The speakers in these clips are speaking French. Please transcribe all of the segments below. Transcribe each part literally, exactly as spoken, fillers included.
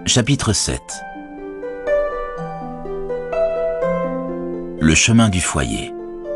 Chapitre sept. Le chemin du foyer.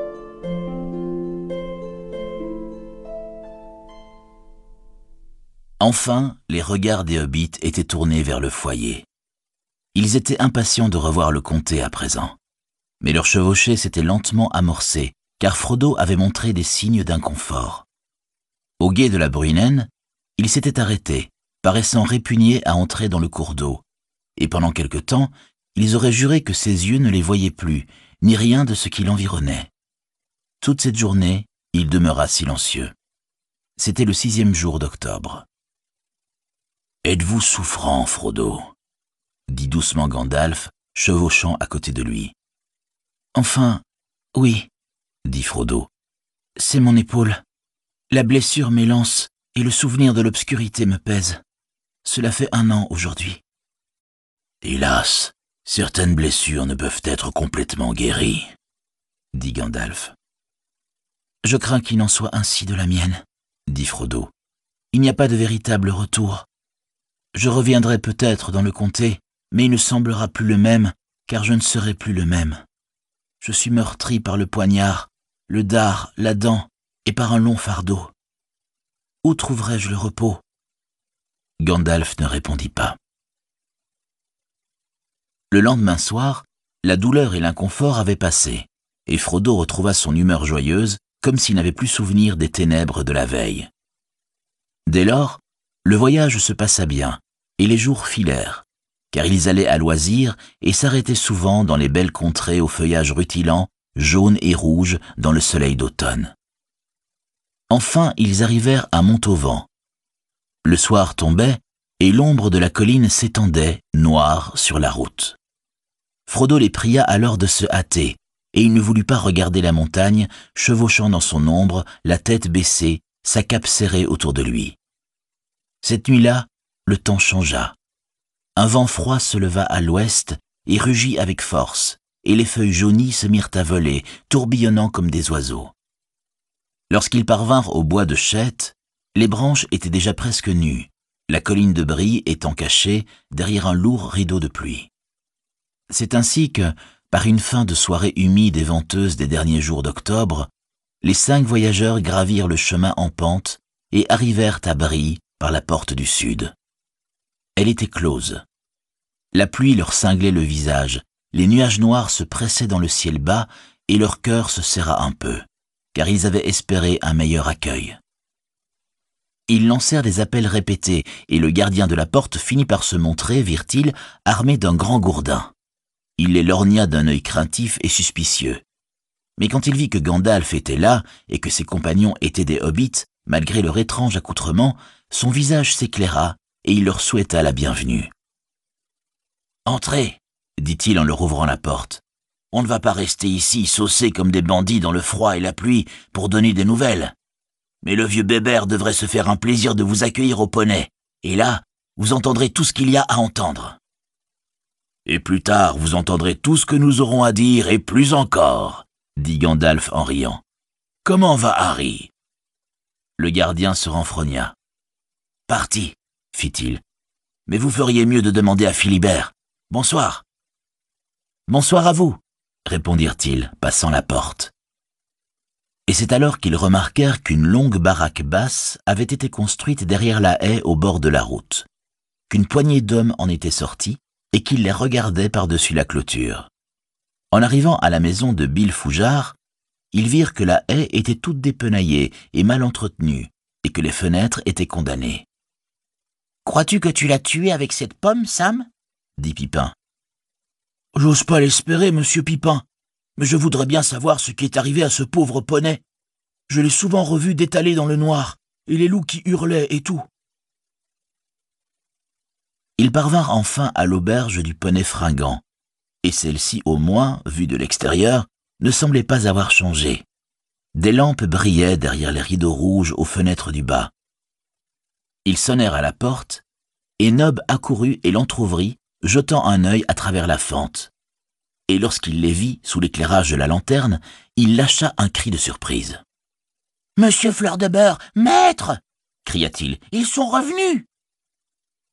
Enfin, les regards des hobbits étaient tournés vers le foyer. Ils étaient impatients de revoir le comté à présent. Mais leur chevauchée s'était lentement amorcée, car Frodo avait montré des signes d'inconfort. Au gué de la Bruinen, il s'était arrêté, paraissant répugné à entrer dans le cours d'eau, et pendant quelque temps, ils auraient juré que ses yeux ne les voyaient plus, ni rien de ce qui l'environnait. Toute cette journée, il demeura silencieux. C'était le sixième jour d'octobre. « Êtes-vous souffrant, Frodo ?» dit doucement Gandalf, chevauchant à côté de lui. « Enfin, oui, » dit Frodo. « C'est mon épaule. La blessure m'élance et le souvenir de l'obscurité me pèse. Cela fait un an aujourd'hui. » « Hélas, certaines blessures ne peuvent être complètement guéries, » dit Gandalf. « Je crains qu'il n'en soit ainsi de la mienne, » dit Frodo. « Il n'y a pas de véritable retour. Je reviendrai peut-être dans le comté, mais il ne semblera plus le même, car je ne serai plus le même. Je suis meurtri par le poignard, le dard, la dent, et par un long fardeau. Où trouverai-je le repos ?» Gandalf ne répondit pas. Le lendemain soir, la douleur et l'inconfort avaient passé, et Frodo retrouva son humeur joyeuse, comme s'il n'avait plus souvenir des ténèbres de la veille. Dès lors, le voyage se passa bien, et les jours filèrent, car ils allaient à loisir et s'arrêtaient souvent dans les belles contrées au feuillage rutilant, jaune et rouge dans le soleil d'automne. Enfin, ils arrivèrent à Montauvent. Le soir tombait, et l'ombre de la colline s'étendait, noire, sur la route. Frodo les pria alors de se hâter, et il ne voulut pas regarder la montagne, chevauchant dans son ombre, la tête baissée, sa cape serrée autour de lui. Cette nuit-là, le temps changea. Un vent froid se leva à l'ouest et rugit avec force, et les feuilles jaunies se mirent à voler, tourbillonnant comme des oiseaux. Lorsqu'ils parvinrent au bois de chênes, les branches étaient déjà presque nues, la colline de Bree étant cachée derrière un lourd rideau de pluie. C'est ainsi que, par une fin de soirée humide et venteuse des derniers jours d'octobre, les cinq voyageurs gravirent le chemin en pente et arrivèrent à Bree par la porte du sud. Elle était close. La pluie leur cinglait le visage, les nuages noirs se pressaient dans le ciel bas et leur cœur se serra un peu, car ils avaient espéré un meilleur accueil. Ils lancèrent des appels répétés et le gardien de la porte finit par se montrer, virent-ils, armé d'un grand gourdin. Il les lorgna d'un œil craintif et suspicieux. Mais quand il vit que Gandalf était là et que ses compagnons étaient des hobbits, malgré leur étrange accoutrement, son visage s'éclaira et il leur souhaita la bienvenue. « Entrez, » dit-il en leur ouvrant la porte. « On ne va pas rester ici, saucés comme des bandits dans le froid et la pluie, pour donner des nouvelles. Mais le vieux Bébert devrait se faire un plaisir de vous accueillir au poney, et là, vous entendrez tout ce qu'il y a à entendre. Et plus tard, vous entendrez tout ce que nous aurons à dire, et plus encore, » dit Gandalf en riant. « Comment va Harry ?» Le gardien se renfrogna. « Parti, » fit-il. « Mais vous feriez mieux de demander à Philibert. Bonsoir. »« Bonsoir à vous, » répondirent-ils, passant la porte. Et c'est alors qu'ils remarquèrent qu'une longue baraque basse avait été construite derrière la haie au bord de la route, qu'une poignée d'hommes en était sortis et qu'ils les regardaient par-dessus la clôture. En arrivant à la maison de Bill Foujar, ils virent que la haie était toute dépenaillée et mal entretenue et que les fenêtres étaient condamnées. « Crois-tu que tu l'as tué avec cette pomme, Sam ?» dit Pipin. « J'ose pas l'espérer, monsieur Pipin, mais je voudrais bien savoir ce qui est arrivé à ce pauvre poney. Je l'ai souvent revu d'étaler dans le noir, et les loups qui hurlaient et tout. » Ils parvinrent enfin à l'auberge du poney fringant, et celle-ci, au moins, vue de l'extérieur, ne semblait pas avoir changé. Des lampes brillaient derrière les rideaux rouges aux fenêtres du bas. Ils sonnèrent à la porte, et Nob accourut et l'entr'ouvrit, jetant un œil à travers la fente. Et lorsqu'il les vit sous l'éclairage de la lanterne, il lâcha un cri de surprise. « Monsieur Fleur de Beurre, maître !» cria-t-il, « ils sont revenus !»« Ah bon ?»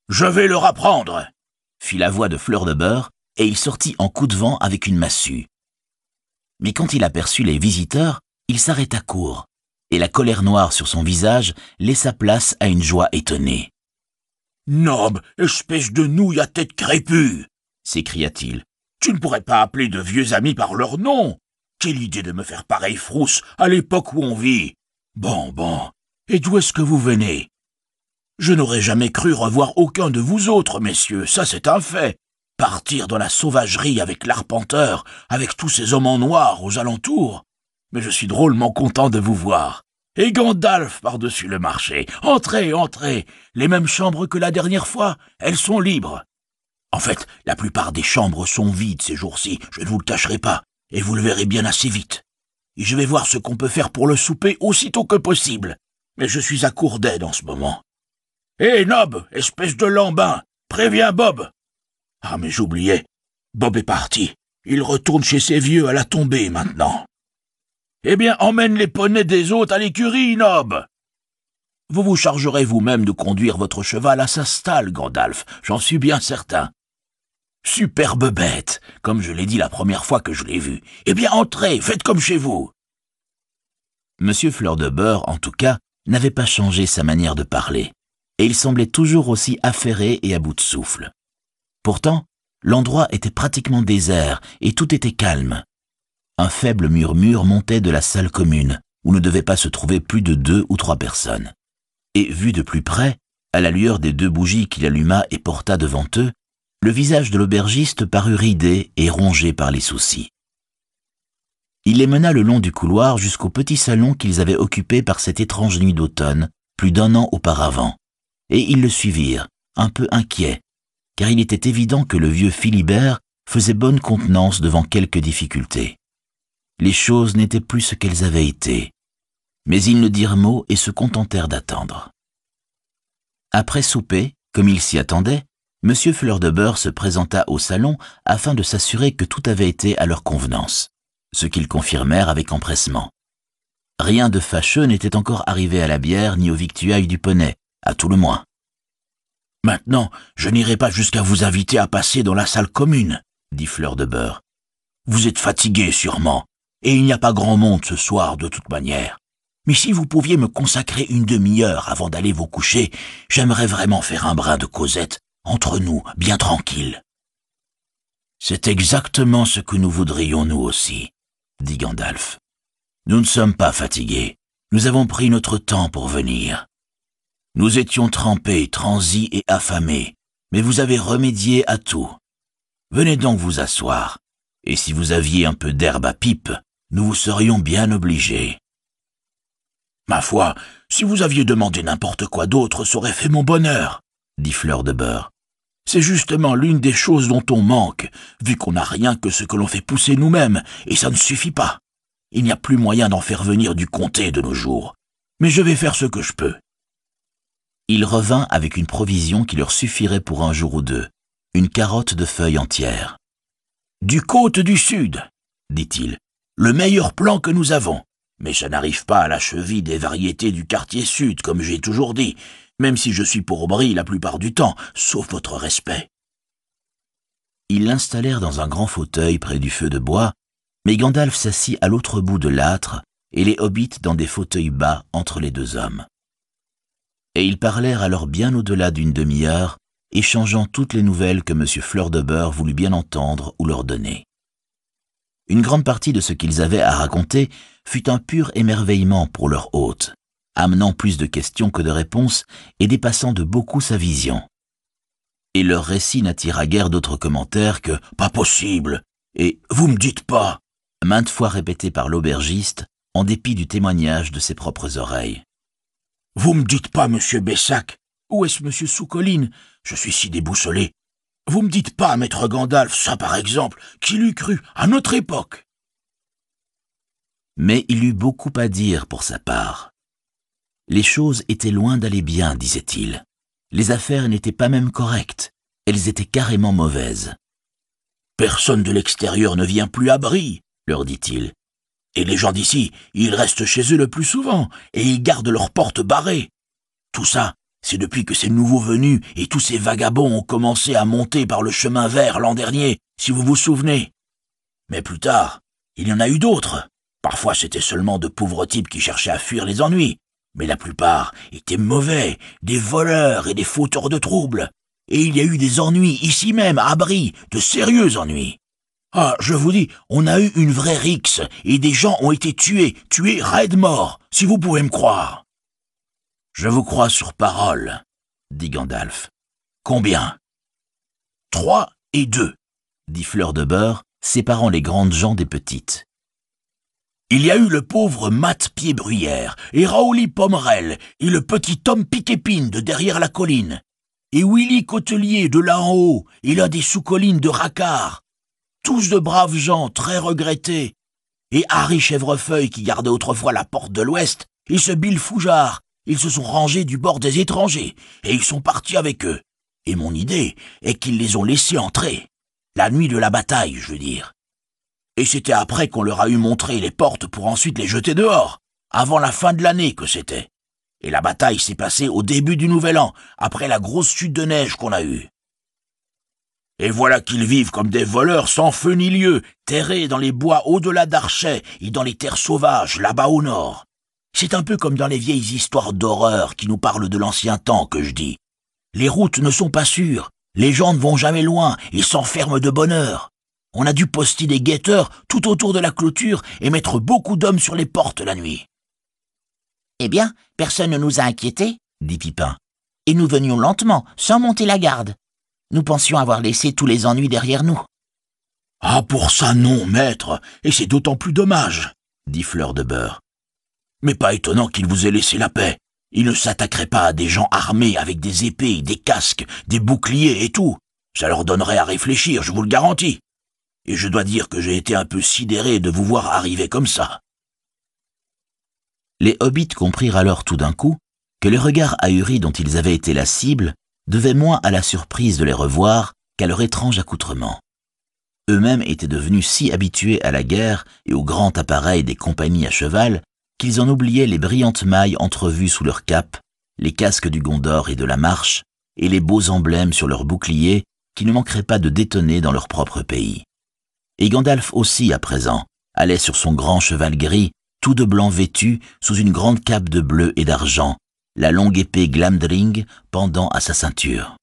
Je vais leur apprendre, fit la voix de Fleur de Beurre, et il sortit en coup de vent avec une massue. Mais quand il aperçut les visiteurs, il s'arrêta court, et la colère noire sur son visage laissa place à une joie étonnée. « Nob, espèce de nouille à tête crépue !» s'écria-t-il. « Tu ne pourrais pas appeler de vieux amis par leur nom. Quelle idée de me faire pareille frousse à l'époque où on vit. Bon, bon, et d'où est-ce que vous venez? Je n'aurais jamais cru revoir aucun de vous autres, messieurs, ça c'est un fait. Partir dans la sauvagerie avec l'arpenteur, avec tous ces hommes en noir aux alentours. Mais je suis drôlement content de vous voir. Et Gandalf par-dessus le marché. Entrez, entrez. Les mêmes chambres que la dernière fois, elles sont libres. En fait, la plupart des chambres sont vides ces jours-ci, je ne vous le cacherai pas, et vous le verrez bien assez vite. Et je vais voir ce qu'on peut faire pour le souper aussitôt que possible. Mais je suis à court d'aide en ce moment. Hé, hey, Nob, espèce de lambin, préviens Bob. Ah, mais j'oubliais, Bob est parti. Il retourne chez ses vieux à la tombée maintenant. Eh bien, emmène les poneys des autres à l'écurie, Nob. Vous vous chargerez vous-même de conduire votre cheval à sa stalle, Gandalf, j'en suis bien certain. Superbe bête, comme je l'ai dit la première fois que je l'ai vu. Eh bien, entrez, faites comme chez vous. Monsieur Fleur de Beurre, en tout cas, n'avait pas changé sa manière de parler, et il semblait toujours aussi affairé et à bout de souffle. Pourtant, l'endroit était pratiquement désert et tout était calme. Un faible murmure montait de la salle commune, où ne devaient pas se trouver plus de deux ou trois personnes. Et vu de plus près, à la lueur des deux bougies qu'il alluma et porta devant eux, le visage de l'aubergiste parut ridé et rongé par les soucis. Il les mena le long du couloir jusqu'au petit salon qu'ils avaient occupé par cette étrange nuit d'automne, plus d'un an auparavant, et ils le suivirent, un peu inquiets, car il était évident que le vieux Philibert faisait bonne contenance devant quelques difficultés. Les choses n'étaient plus ce qu'elles avaient été, mais ils ne dirent mot et se contentèrent d'attendre. Après souper, comme ils s'y attendaient, Monsieur Fleur de Beurre se présenta au salon afin de s'assurer que tout avait été à leur convenance, ce qu'ils confirmèrent avec empressement. Rien de fâcheux n'était encore arrivé à la bière ni aux victuailles du poney, à tout le moins. « Maintenant, je n'irai pas jusqu'à vous inviter à passer dans la salle commune, » dit Fleur de Beurre. « Vous êtes fatigué sûrement, et il n'y a pas grand monde ce soir de toute manière. Mais si vous pouviez me consacrer une demi-heure avant d'aller vous coucher, j'aimerais vraiment faire un brin de causette, entre nous, bien tranquille. »« C'est exactement ce que nous voudrions nous aussi, » dit Gandalf. « Nous ne sommes pas fatigués, nous avons pris notre temps pour venir. Nous étions trempés, transis et affamés, mais vous avez remédié à tout. Venez donc vous asseoir, et si vous aviez un peu d'herbe à pipe, nous vous serions bien obligés. »« Ma foi, si vous aviez demandé n'importe quoi d'autre, ça aurait fait mon bonheur, » dit Fleur de Beurre. « C'est justement l'une des choses dont on manque, vu qu'on n'a rien que ce que l'on fait pousser nous-mêmes, et ça ne suffit pas. Il n'y a plus moyen d'en faire venir du comté de nos jours, mais je vais faire ce que je peux. » Il revint avec une provision qui leur suffirait pour un jour ou deux, une carotte de feuilles entières. « Du côte du sud, » dit-il, « le meilleur plan que nous avons. Mais ça n'arrive pas à la cheville des variétés du quartier sud, comme j'ai toujours dit, même si je suis pour Brie la plupart du temps, sauf votre respect. » Ils l'installèrent dans un grand fauteuil près du feu de bois, mais Gandalf s'assit à l'autre bout de l'âtre et les hobbits dans des fauteuils bas entre les deux hommes. Et ils parlèrent alors bien au-delà d'une demi-heure, échangeant toutes les nouvelles que M. Fleur de Beurre voulut bien entendre ou leur donner. Une grande partie de ce qu'ils avaient à raconter fut un pur émerveillement pour leur hôte, amenant plus de questions que de réponses et dépassant de beaucoup sa vision. Et leur récit n'attira guère d'autres commentaires que « pas possible » et « vous me dites pas » maintes fois répétés par l'aubergiste, en dépit du témoignage de ses propres oreilles. « Vous me dites pas, monsieur Bessac, où est-ce monsieur Soucoline? Je suis si déboussolé. Vous me dites pas, maître Gandalf, ça par exemple, qui l'eût cru à notre époque ?» Mais il eut beaucoup à dire pour sa part. Les choses étaient loin d'aller bien, disait-il. Les affaires n'étaient pas même correctes, elles étaient carrément mauvaises. « Personne de l'extérieur ne vient plus à Brie, » leur dit-il. « Et les gens d'ici, ils restent chez eux le plus souvent, et ils gardent leurs portes barrées. Tout ça, C'est depuis que ces nouveaux venus et tous ces vagabonds ont commencé à monter par le chemin vert l'an dernier, si vous vous souvenez. Mais plus tard, il y en a eu d'autres. Parfois c'était seulement de pauvres types qui cherchaient à fuir les ennuis, mais la plupart étaient mauvais, des voleurs et des fauteurs de troubles. Et il y a eu des ennuis ici même, à Brie, de sérieux ennuis. Ah, je vous dis, on a eu une vraie rixe, et des gens ont été tués, tués raide mort, si vous pouvez me croire. Je vous crois sur parole, dit Gandalf. Combien? Trois et deux, dit Fleur de Beurre, séparant les grandes gens des petites. Il y a eu le pauvre Mat Pied-Bruyère, et Raouli Pommerel, et le petit Tom Piquépine de derrière la colline, et Willy Cotelier de là en haut, et l'un des sous-collines de Racard. Tous de braves gens, très regrettés. Et Harry Chèvrefeuille qui gardait autrefois la porte de l'Ouest, et ce Bill Fougard, ils se sont rangés du bord des étrangers, et ils sont partis avec eux. Et mon idée est qu'ils les ont laissés entrer. La nuit de la bataille, je veux dire. Et c'était après qu'on leur a eu montré les portes pour ensuite les jeter dehors, avant la fin de l'année que c'était. Et la bataille s'est passée au début du Nouvel An, après la grosse chute de neige qu'on a eue. Et voilà qu'ils vivent comme des voleurs sans feu ni lieu, terrés dans les bois au-delà d'Archet et dans les terres sauvages, là-bas au nord. C'est un peu comme dans les vieilles histoires d'horreur qui nous parlent de l'ancien temps que je dis. Les routes ne sont pas sûres, les gens ne vont jamais loin et s'enferment de bonne heure. On a dû poster des guetteurs tout autour de la clôture et mettre beaucoup d'hommes sur les portes la nuit. « Eh bien, personne ne nous a inquiétés, » dit Pipin. « Et nous venions lentement, sans monter la garde. Nous pensions avoir laissé tous les ennuis derrière nous. »« Ah, pour ça non, maître, et c'est d'autant plus dommage, » dit Fleur de Beurre. « Mais pas étonnant qu'il vous ait laissé la paix. Il ne s'attaquerait pas à des gens armés avec des épées, des casques, des boucliers et tout. Ça leur donnerait à réfléchir, je vous le garantis. Et je dois dire que j'ai été un peu sidéré de vous voir arriver comme ça. » Les hobbits comprirent alors tout d'un coup que le regard ahuri dont ils avaient été la cible devait moins à la surprise de les revoir qu'à leur étrange accoutrement. Eux-mêmes étaient devenus si habitués à la guerre et au grand appareil des compagnies à cheval qu'ils en oubliaient les brillantes mailles entrevues sous leurs capes, les casques du Gondor et de la Marche, et les beaux emblèmes sur leurs boucliers qui ne manqueraient pas de détonner dans leur propre pays. Et Gandalf aussi, à présent, allait sur son grand cheval gris, tout de blanc vêtu, sous une grande cape de bleu et d'argent, la longue épée Glamdring pendant à sa ceinture.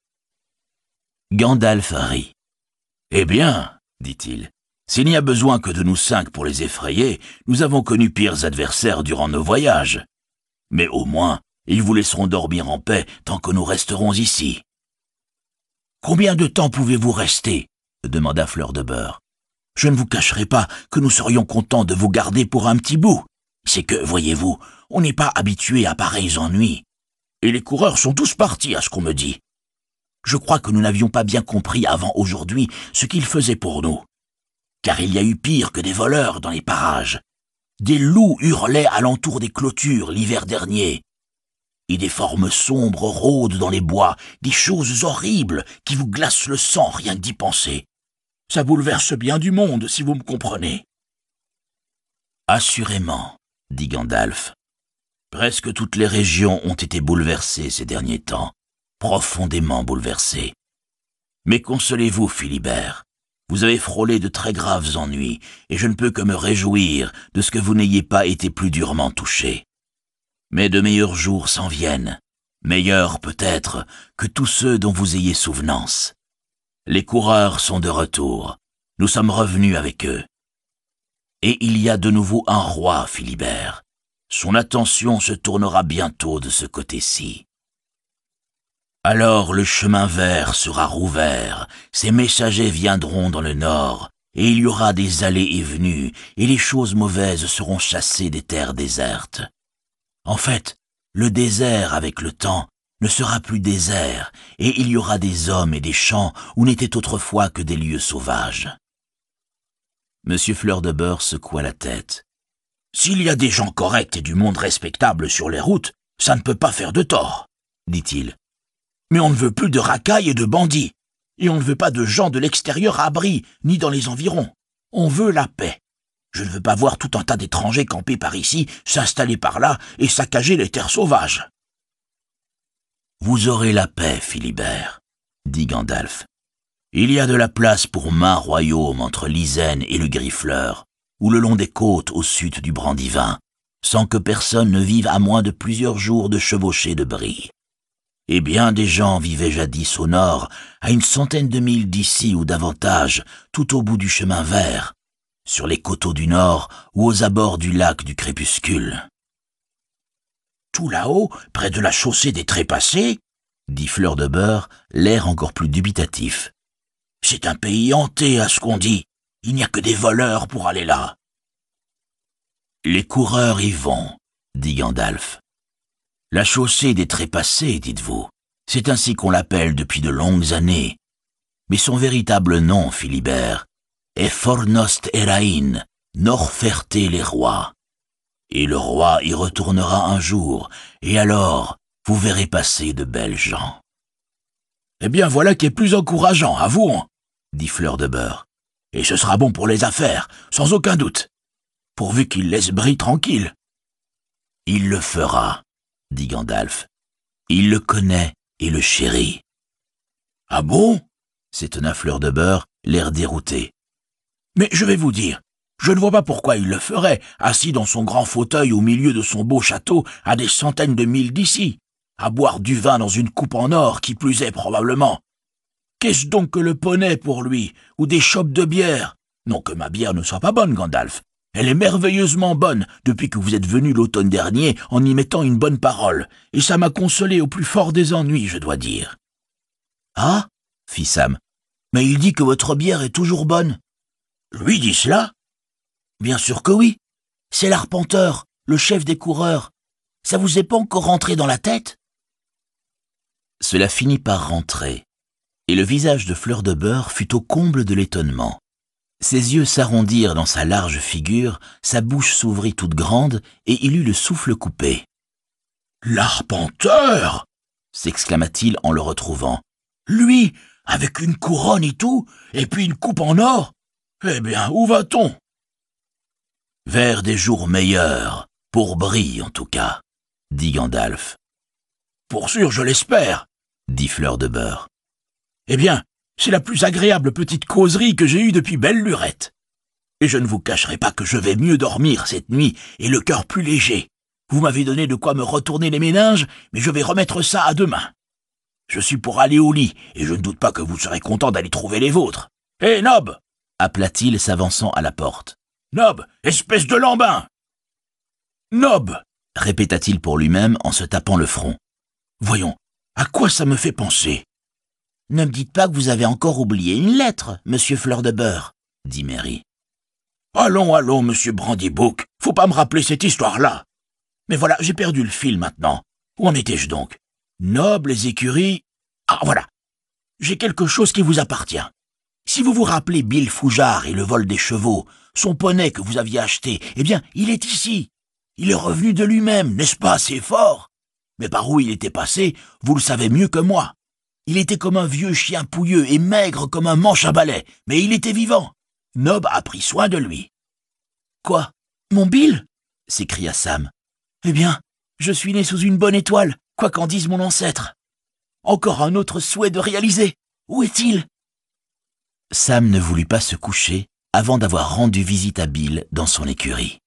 Gandalf rit. « Eh bien, dit-il, s'il n'y a besoin que de nous cinq pour les effrayer, nous avons connu pires adversaires durant nos voyages. Mais au moins, ils vous laisseront dormir en paix tant que nous resterons ici. »« Combien de temps pouvez-vous rester ?» demanda Fleur de Beurre. « Je ne vous cacherai pas que nous serions contents de vous garder pour un petit bout. C'est que, voyez-vous, on n'est pas habitué à pareils ennuis. Et les coureurs sont tous partis, à ce qu'on me dit. Je crois que nous n'avions pas bien compris avant aujourd'hui ce qu'ils faisaient pour nous. Car il y a eu pire que des voleurs dans les parages. Des loups hurlaient alentour des clôtures l'hiver dernier. Et des formes sombres rôdent dans les bois, des choses horribles qui vous glacent le sang rien que d'y penser. Ça bouleverse bien du monde, si vous me comprenez. »« Assurément, » dit Gandalf. « Presque toutes les régions ont été bouleversées ces derniers temps, profondément bouleversées. Mais consolez-vous, Philibert. Vous avez frôlé de très graves ennuis, et je ne peux que me réjouir de ce que vous n'ayez pas été plus durement touché. Mais de meilleurs jours s'en viennent, meilleurs peut-être que tous ceux dont vous ayez souvenance. Les coureurs sont de retour, nous sommes revenus avec eux. Et il y a de nouveau un roi, Philibert. Son attention se tournera bientôt de ce côté-ci. Alors le chemin vert sera rouvert, ses messagers viendront dans le nord, et il y aura des allées et venues, et les choses mauvaises seront chassées des terres désertes. En fait, le désert, avec le temps, ne sera plus désert, et il y aura des hommes et des champs où n'étaient autrefois que des lieux sauvages. » Monsieur Fleur de Beurre secoua la tête. « S'il y a des gens corrects et du monde respectable sur les routes, ça ne peut pas faire de tort, » dit-il. « Mais on ne veut plus de racailles et de bandits, et on ne veut pas de gens de l'extérieur à Brie, ni dans les environs. On veut la paix. Je ne veux pas voir tout un tas d'étrangers camper par ici, s'installer par là et saccager les terres sauvages. » Vous aurez la paix, Philibert, dit Gandalf. Il y a de la place pour maints royaumes entre l'Isen et le Griffleur, ou le long des côtes au sud du Brandivin, sans que personne ne vive à moins de plusieurs jours de chevauchée de bris. Et bien des gens vivaient jadis au nord, à une centaine de milles d'ici ou davantage, tout au bout du chemin vert, sur les coteaux du nord ou aux abords du lac du crépuscule. Tout là-haut, près de la chaussée des Trépassés, dit Fleur de Beurre, l'air encore plus dubitatif. C'est un pays hanté, à ce qu'on dit. Il n'y a que des voleurs pour aller là. Les coureurs y vont, dit Gandalf. La chaussée des Trépassés, dites-vous. C'est ainsi qu'on l'appelle depuis de longues années. Mais son véritable nom, Philibert, est Fornost Erain, Norferté les rois. Et le roi y retournera un jour, et alors vous verrez passer de belles gens. Eh bien voilà qui est plus encourageant, avouons, dit Fleur de Beurre. Et ce sera bon pour les affaires, sans aucun doute, pourvu qu'il laisse Brie tranquille. Il le fera, dit Gandalf. Il le connaît et le chérit. Ah bon? S'étonna Fleur de Beurre, l'air dérouté. Mais je vais vous dire, je ne vois pas pourquoi il le ferait, assis dans son grand fauteuil au milieu de son beau château, à des centaines de milles d'ici, à boire du vin dans une coupe en or, qui plus est probablement. Qu'est-ce donc que le poney pour lui, ou des chopes de bière? Non que ma bière ne soit pas bonne, Gandalf. Elle est merveilleusement bonne depuis que vous êtes venu l'automne dernier en y mettant une bonne parole, et ça m'a consolé au plus fort des ennuis, je dois dire. Ah, fit Sam, mais il dit que votre bière est toujours bonne. Lui dit cela? Bien sûr que oui. C'est l'arpenteur, le chef des coureurs. Ça vous est pas encore rentré dans la tête? Cela finit par rentrer, et le visage de Fleur de Beurre fut au comble de l'étonnement. Ses yeux s'arrondirent dans sa large figure, sa bouche s'ouvrit toute grande, et il eut le souffle coupé. « L'arpenteur » s'exclama-t-il en le retrouvant. « Lui, avec une couronne et tout, et puis une coupe en or? Eh bien, où va-t-on ?»« Vers des jours meilleurs, pour Brie en tout cas, » dit Gandalf. « Pour sûr, je l'espère, » dit Fleur de Beurre. « Eh bien, c'est la plus agréable petite causerie que j'ai eue depuis belle lurette. Et je ne vous cacherai pas que je vais mieux dormir cette nuit et le cœur plus léger. Vous m'avez donné de quoi me retourner les méninges, mais je vais remettre ça à demain. Je suis pour aller au lit, et je ne doute pas que vous serez content d'aller trouver les vôtres. Hé, Nob » appela-t-il s'avançant à la porte. « Nob, espèce de lambin !»« Nob » répéta-t-il pour lui-même en se tapant le front. « Voyons, à quoi ça me fait penser ?» « Ne me dites pas que vous avez encore oublié une lettre, monsieur Fleur de Beurre, » dit Merry. « Allons, allons, monsieur Brandy-Book, faut pas me rappeler cette histoire-là. Mais voilà, j'ai perdu le fil maintenant. Où en étais-je donc? Nobles, les écuries... Ah, voilà. J'ai quelque chose qui vous appartient. Si vous vous rappelez Bill Fougard et le vol des chevaux, son poney que vous aviez acheté, eh bien, il est ici. Il est revenu de lui-même, n'est-ce pas, c'est fort? Mais par où il était passé, vous le savez mieux que moi. Il était comme un vieux chien pouilleux et maigre comme un manche à balai, mais il était vivant. Nob a pris soin de lui. « Quoi? Mon Bill » s'écria Sam. « Eh bien, je suis né sous une bonne étoile, quoi qu'en dise mon ancêtre. Encore un autre souhait de réaliser. Où est-il » Sam ne voulut pas se coucher avant d'avoir rendu visite à Bill dans son écurie.